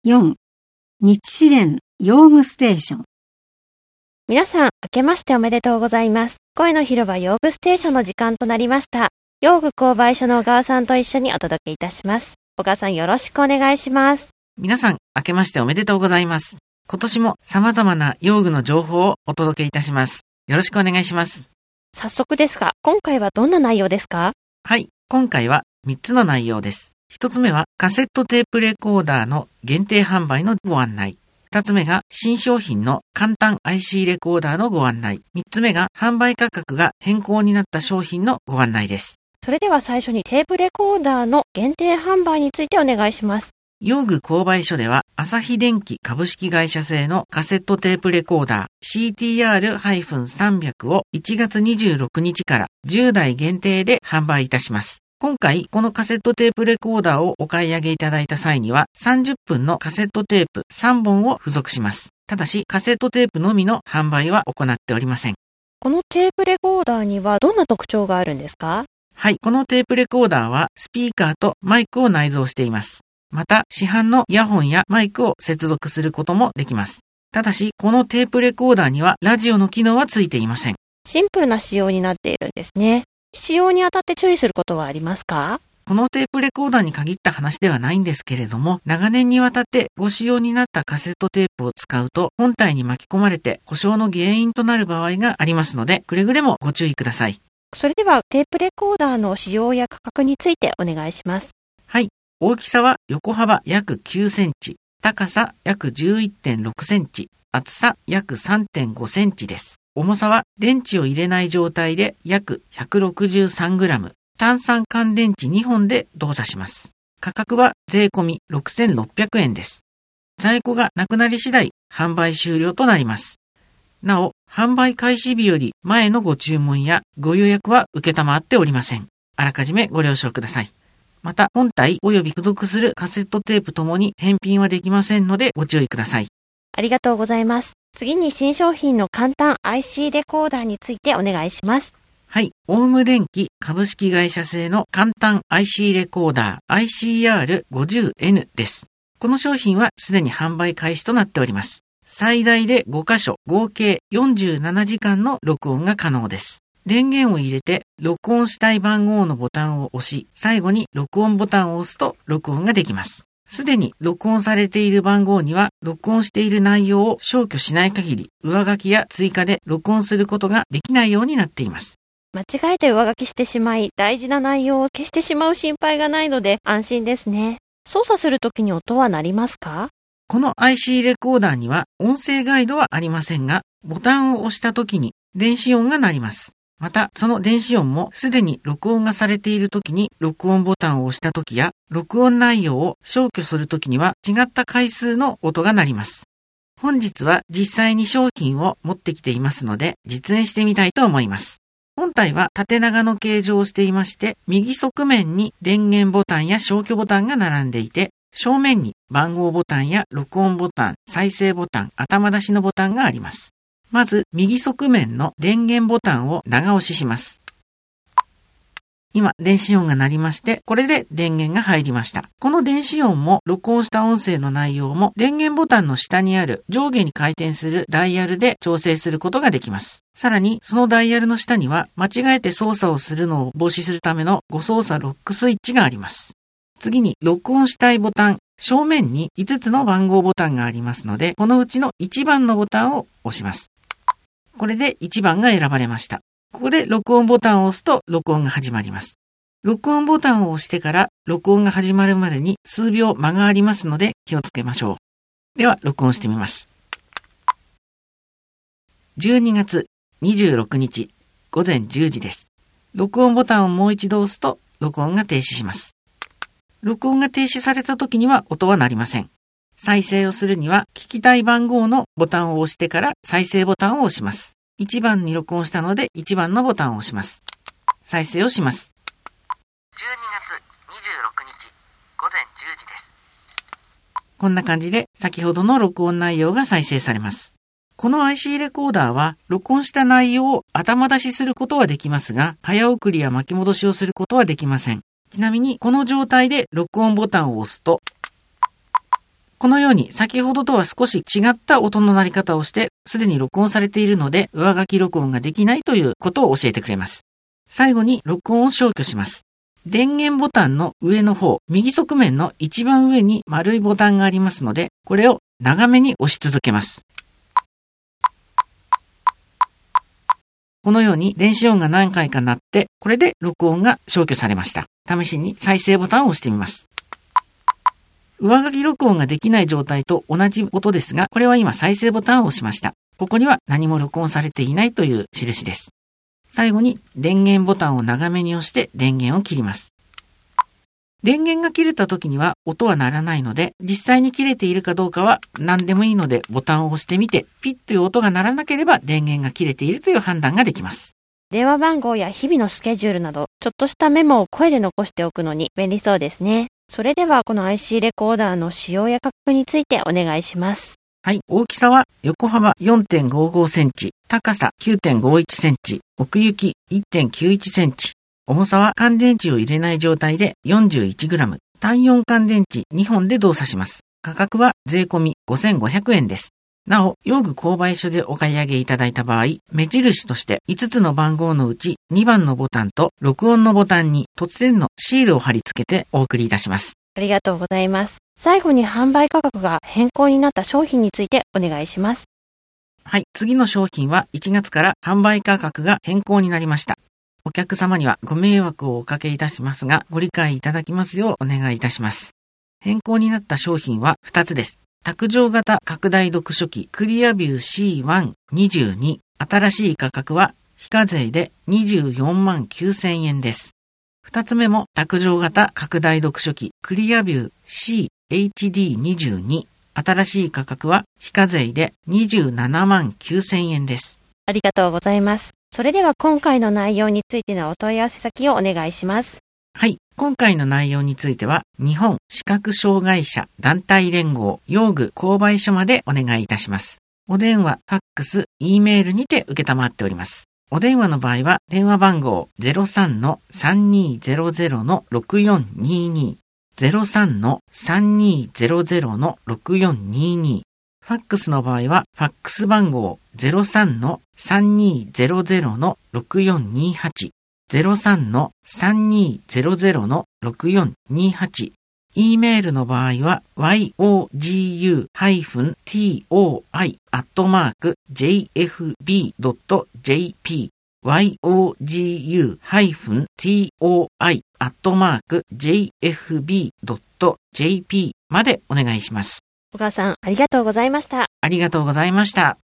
4. 日試練用具ステーション。 皆さん、明けましておめでとうございます。声の広場用具ステーションの時間となりました。用具購買所の小川さんと一緒にお届けいたします。小川さん、よろしくお願いします。 皆さん、明けましておめでとうございます。今年も様々な用具の情報をお届けいたします。よろしくお願いします。 早速ですが、今回はどんな内容ですか？ はい、今回は3つの内容です。1つ目はカセットテープレコーダーの限定販売のご案内。2つ目が新商品の簡単 IC レコーダーのご案内。3つ目が販売価格が変更になった商品のご案内です。 それでは最初にテープレコーダーの限定販売についてお願いします。 用具購買所では朝日電機株式会社製のカセットテープレコーダー CTR-300 を1月26日から10台限定で販売いたします。今回このカセットテープレコーダーをお買い上げいただいた際には30分のカセットテープ3本を付属します。ただしカセットテープのみの販売は行っておりません。 このテープレコーダーにはどんな特徴があるんですか？ はい、このテープレコーダーはスピーカーとマイクを内蔵しています。また市販のイヤホンやマイクを接続することもできます。ただしこのテープレコーダーにはラジオの機能はついていません。 シンプルな仕様になっているんですね。使用にあたって注意することはありますか？ このテープレコーダーに限った話ではないんですけれども、長年にわたってご使用になったカセットテープを使うと本体に巻き込まれて故障の原因となる場合がありますので、くれぐれもご注意ください。 それではテープレコーダーの使用や価格についてお願いします。 はい、大きさは横幅約9センチ、高さ約 11.6 センチ、厚さ約 3.5 センチです。重さは電池を入れない状態で約 163g、単3乾電池2本で動作します。価格は税込み6600円です。在庫がなくなり次第販売終了となります。なお、販売開始日より前のご注文やご予約は受けたまっておりません。あらかじめご了承ください。また、本体及び付属するカセットテープともに返品はできませんのでご注意ください。 ありがとうございます。次に新商品の簡単 IC レコーダーについてお願いします。 はい、オウム電機株式会社製の簡単 IC レコーダー ICR50N です。この商品はすでに販売開始となっております。最大で5箇所、合計47時間の録音が可能です。電源を入れて録音したい番号のボタンを押し、最後に録音ボタンを押すと録音ができます。すでに録音されている番号には録音している内容を消去しない限り上書きや追加で録音することができないようになっています。 間違えて上書きしてしまい大事な内容を消してしまう心配がないので安心ですね。操作するときに音は鳴りますか？ この IC レコーダーには音声ガイドはありませんが、ボタンを押したときに電子音が鳴ります。また、その電子音もすでに録音がされているときに録音ボタンを押したときや、録音内容を消去するときには違った回数の音が鳴ります。本日は実際に商品を持ってきていますので、実演してみたいと思います。本体は縦長の形状をしていまして、右側面に電源ボタンや消去ボタンが並んでいて、正面に番号ボタンや録音ボタン、再生ボタン、頭出しのボタンがあります。まず、右側面の電源ボタンを長押しします。今、電子音が鳴りまして、これで電源が入りました。この電子音も、録音した音声の内容も、電源ボタンの下にある上下に回転するダイヤルで調整することができます。さらに、そのダイヤルの下には、間違えて操作をするのを防止するための誤操作ロックスイッチがあります。次に、録音したいボタン、正面に5つの番号ボタンがありますので、このうちの1番のボタンを押します。これで1番が選ばれました。ここで録音ボタンを押すと録音が始まります。録音ボタンを押してから録音が始まるまでに数秒間がありますので気をつけましょう。では録音してみます。12月26日午前10時です。録音ボタンをもう一度押すと録音が停止します。録音が停止された時には音は鳴りません。再生をするには聞きたい番号のボタンを押してから再生ボタンを押します。1番に録音したので1番のボタンを押します。再生をします。12月26日午前10時です。こんな感じで先ほどの録音内容が再生されます。この IC レコーダーは録音した内容を頭出しすることはできますが、早送りや巻き戻しをすることはできません。ちなみにこの状態で録音ボタンを押すと、ここのように先ほどとは少し違った音の鳴り方をして、すでに録音されているので、上書き録音ができないということを教えてくれます。最後に録音を消去します。電源ボタンの上の方、右側面の一番上に丸いボタンがありますので、これを長めに押し続けます。このように電子音が何回か鳴って、これで録音が消去されました。試しに再生ボタンを押してみます。上書き録音ができない状態と同じ音ですが、これは今再生ボタンを押しました。ここには何も録音されていないという印です。最後に電源ボタンを長めに押して電源を切ります。電源が切れた時には音は鳴らないので、実際に切れているかどうかは何でもいいのでボタンを押してみて、ピッという音が鳴らなければ電源が切れているという判断ができます。 電話番号や日々のスケジュールなど、ちょっとしたメモを声で残しておくのに便利そうですね。それではこの IC レコーダーの使用や価格についてお願いします。 はい、大きさは横幅 4.55 センチ、高さ 9.51 センチ、奥行き 1.91 センチ、重さは乾電池を入れない状態で 41g、単4乾電池2本で動作します。価格は税込み5500円です。なお、用具購買所でお買い上げいただいた場合、目印として5つの番号のうち2番のボタンと録音のボタンに突然のシールを貼り付けてお送りいたします。 ありがとうございます。最後に販売価格が変更になった商品についてお願いします。 はい、次の商品は1月から販売価格が変更になりました。お客様にはご迷惑をおかけいたしますが、ご理解いただきますようお願いいたします。変更になった商品は2つです。卓上型拡大読書機クリアビュー C122。新しい価格は非課税で24万9000円です。2つ目も卓上型拡大読書機クリアビュー CHD22。新しい価格は非課税で27万9000円です。 ありがとうございます。それでは今回の内容についてのお問い合わせ先をお願いします。 はい。今回の内容については、日本視覚障害者団体連合用具購買所までお願いいたします。お電話、ファックス、Eメールにて受けたまっております。お電話の場合は、電話番号 03-3200-6422、03-3200-6422、ファックスの場合は、ファックス番号 03-3200-6428、03-3200-6428。E メールの場合は yogu-toi@jfb.jp yogu-toi@jfb.jp までお願いします。 小川さん、ありがとうございました。 ありがとうございました。